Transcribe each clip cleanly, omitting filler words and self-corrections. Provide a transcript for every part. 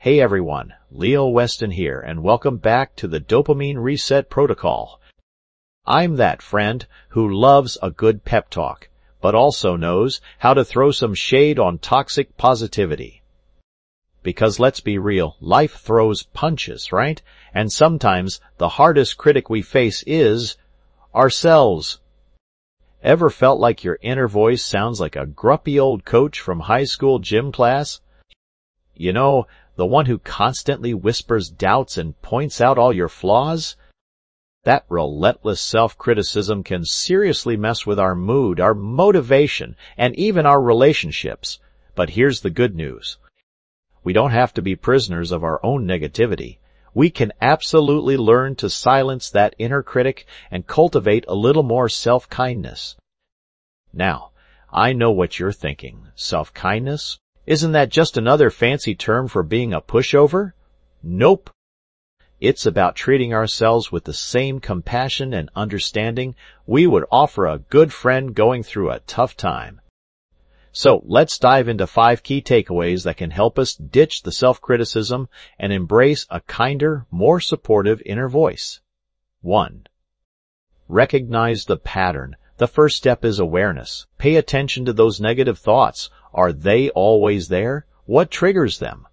Hey everyone, Leo Weston here, and welcome back to the Dopamine Reset Protocol. I'm that friend who loves a good pep talk, but also knows how to throw some shade on toxic positivity. Because let's be real, life throws punches, right? And sometimes the hardest critic we face is ourselves. Ever felt like your inner voice sounds like a grumpy old coach from high school gym class? You know, the one who constantly whispers doubts and points out all your flaws? That relentless self-criticism can seriously mess with our mood, our motivation, and even our relationships. But here's the good news. We don't have to be prisoners of our own negativity. We can absolutely learn to silence that inner critic and cultivate a little more self-kindness. Now, I know what you're thinking. Self-kindness? Isn't that just another fancy term for being a pushover? Nope. It's about treating ourselves with the same compassion and understanding we would offer a good friend going through a tough time. So let's dive into 5 key takeaways that can help us ditch the self-criticism and embrace a kinder, more supportive inner voice. 1. Recognize the pattern. The first step is awareness. Pay attention to those negative thoughts. Are they always there? What triggers them?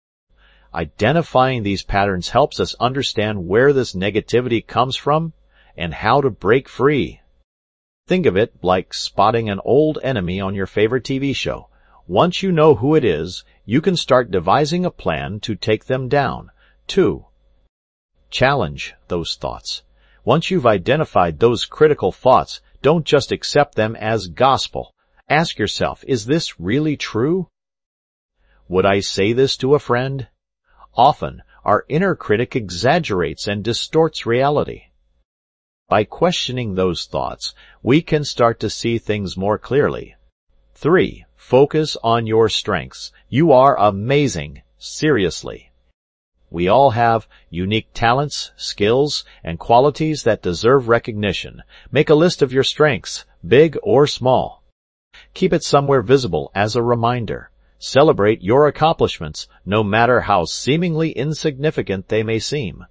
Identifying these patterns helps us understand where this negativity comes from and how to break free. Think of it like spotting an old enemy on your favorite TV show. Once you know who it is, you can start devising a plan to take them down. 2. Challenge those thoughts. Once you've identified those critical thoughts, don't just accept them as gospel. Ask yourself, is this really true? Would I say this to a friend? Often, our inner critic exaggerates and distorts reality. By questioning those thoughts, we can start to see things more clearly. 3. Focus on your strengths. You are amazing. Seriously. We all have unique talents, skills, and qualities that deserve recognition. Make a list of your strengths, big or small. Keep it somewhere visible as a reminder. Celebrate your accomplishments, no matter how seemingly insignificant they may seem.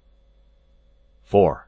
4.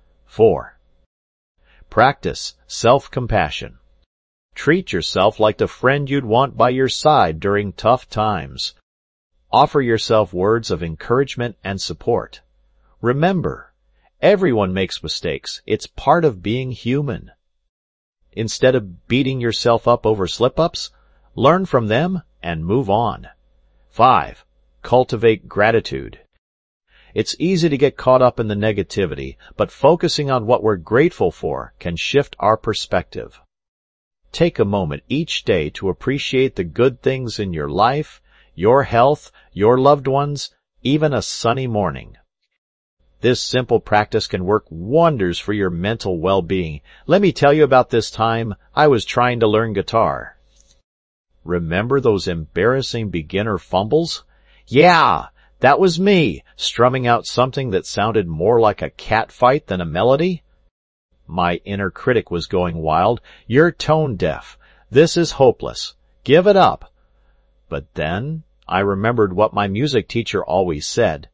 Practice self-compassion. Treat yourself like the friend you'd want by your side during tough times. Offer yourself words of encouragement and support. Remember, everyone makes mistakes. It's part of being human. Instead of beating yourself up over slip-ups, learn from them and move on. 5. Cultivate gratitude. It's easy to get caught up in the negativity, but focusing on what we're grateful for can shift our perspective. Take a moment each day to appreciate the good things in your life, your health, your loved ones, even a sunny morning. This simple practice can work wonders for your mental well-being. Let me tell you about this time I was trying to learn guitar. Remember those embarrassing beginner fumbles? Yeah, that was me, strumming out something that sounded more like a cat fight than a melody. My inner critic was going wild. You're tone deaf. This is hopeless. Give it up. But then I remembered what my music teacher always said.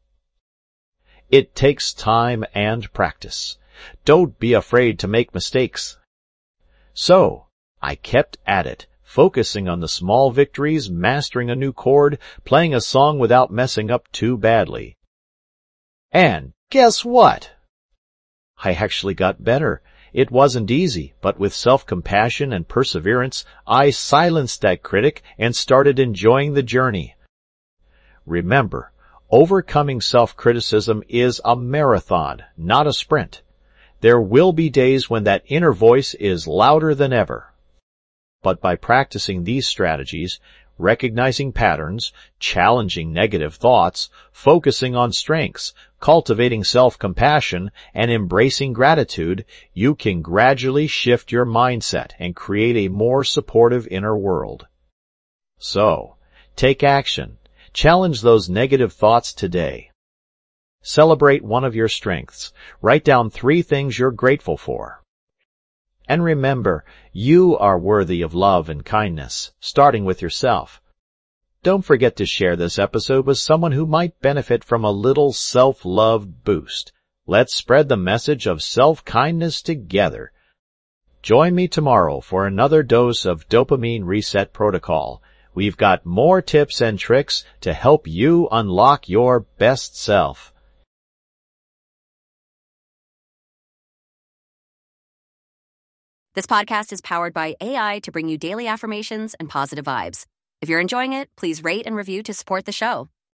It takes time and practice. Don't be afraid to make mistakes. So, I kept at it, focusing on the small victories, mastering a new chord, playing a song without messing up too badly. And guess what? I actually got better. It wasn't easy, but with self-compassion and perseverance, I silenced that critic and started enjoying the journey. Remember, overcoming self-criticism is a marathon, not a sprint. There will be days when that inner voice is louder than ever. But by practicing these strategies, recognizing patterns, challenging negative thoughts, focusing on strengths, cultivating self-compassion, and embracing gratitude, you can gradually shift your mindset and create a more supportive inner world. So, take action. Challenge those negative thoughts today. Celebrate one of your strengths. Write down 3 things you're grateful for. And remember, you are worthy of love and kindness, starting with yourself. Don't forget to share this episode with someone who might benefit from a little self-love boost. Let's spread the message of self-kindness together. Join me tomorrow for another dose of Dopamine Reset Protocol. We've got more tips and tricks to help you unlock your best self. This podcast is powered by AI to bring you daily affirmations and positive vibes. If you're enjoying it, please rate and review to support the show.